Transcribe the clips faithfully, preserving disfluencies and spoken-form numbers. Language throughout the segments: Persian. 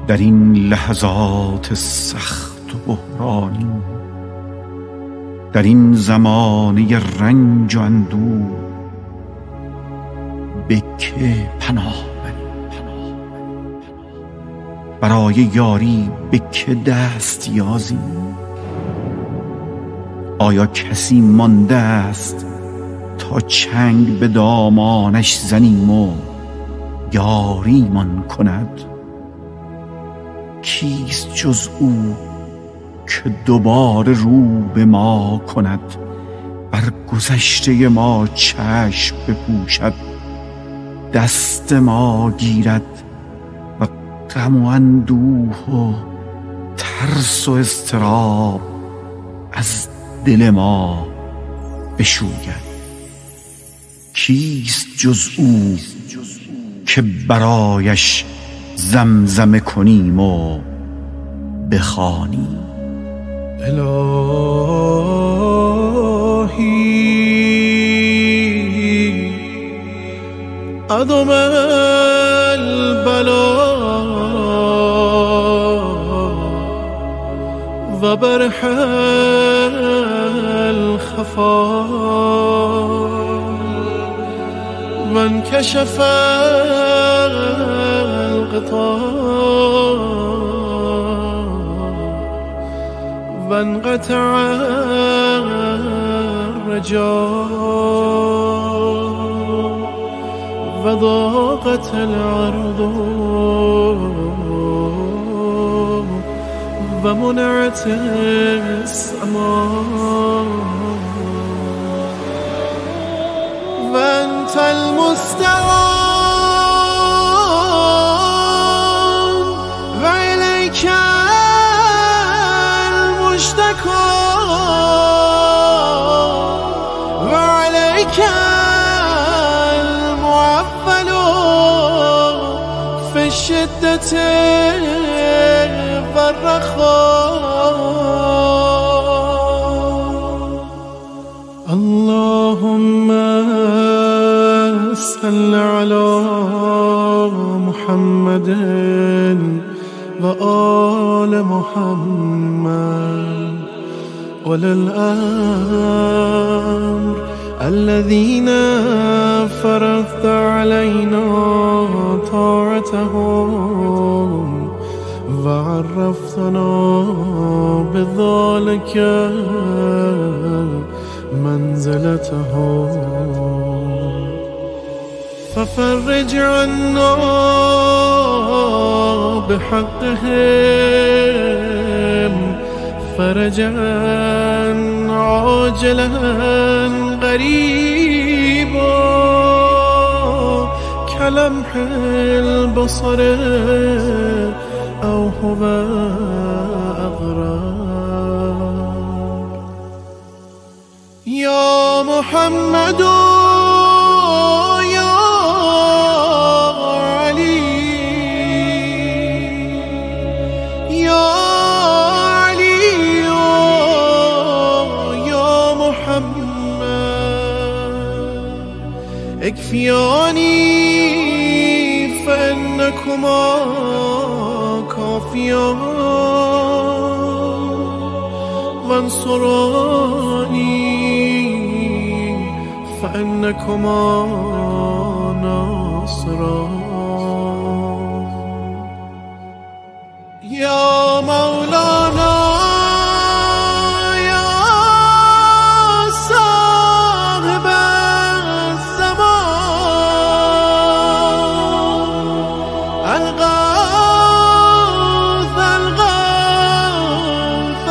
در این لحظات سخت و بحرانی، در این زمانه رنج و اندوه، به که پناه بریم؟ برای یاری به که دست یازیم؟ آیا کسی مانده است تا چنگ به دامانش زنیم و یاریمان کند؟ کیست جز او که دوباره رو به ما کند، بر گذشته ما چشم بپوشد، دست ما گیرد و غم و اندوه و ترس و اضطراب از دل ما بشوید؟ کیست جز او که برایش زمزمه کنیم و بخوانیم؟ الهی عظم البلا و برح الخفا و انکشف الغطاء و انقطع الرجاء و ضاقت الارض و منعت السماء و انت المستعان و الیک المشتكى و علیک المعول فی الشدة و الرخاء. اللهم صل على محمد و آل محمد وللأمر الذين فرضت علينا طاعتهم وعرفتنا بذلك منزلتهم، ففرج عنا بحقهم فرجا عاجلا قريبا كلمح البصر أو هو أغراب. يا محمد يا علي يا علي يا محمد اكفياني فإنكما كافيان وانصراني فإنكما ناصران. يا مولانا يا صاحب الزمان الغوث الغوث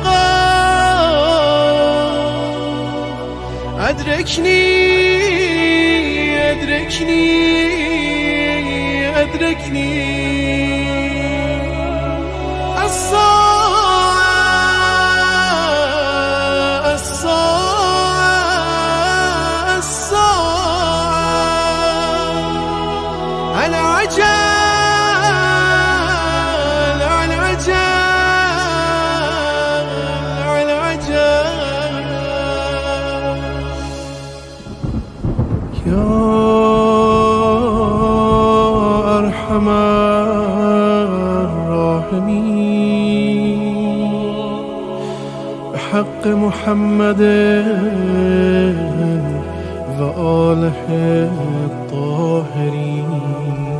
الغوث أدركني أدركني أدركني الساعة الساعة الساعة العجل العجل العجل. يا أرحم الراحمين حق محمد و آله الطاهرین.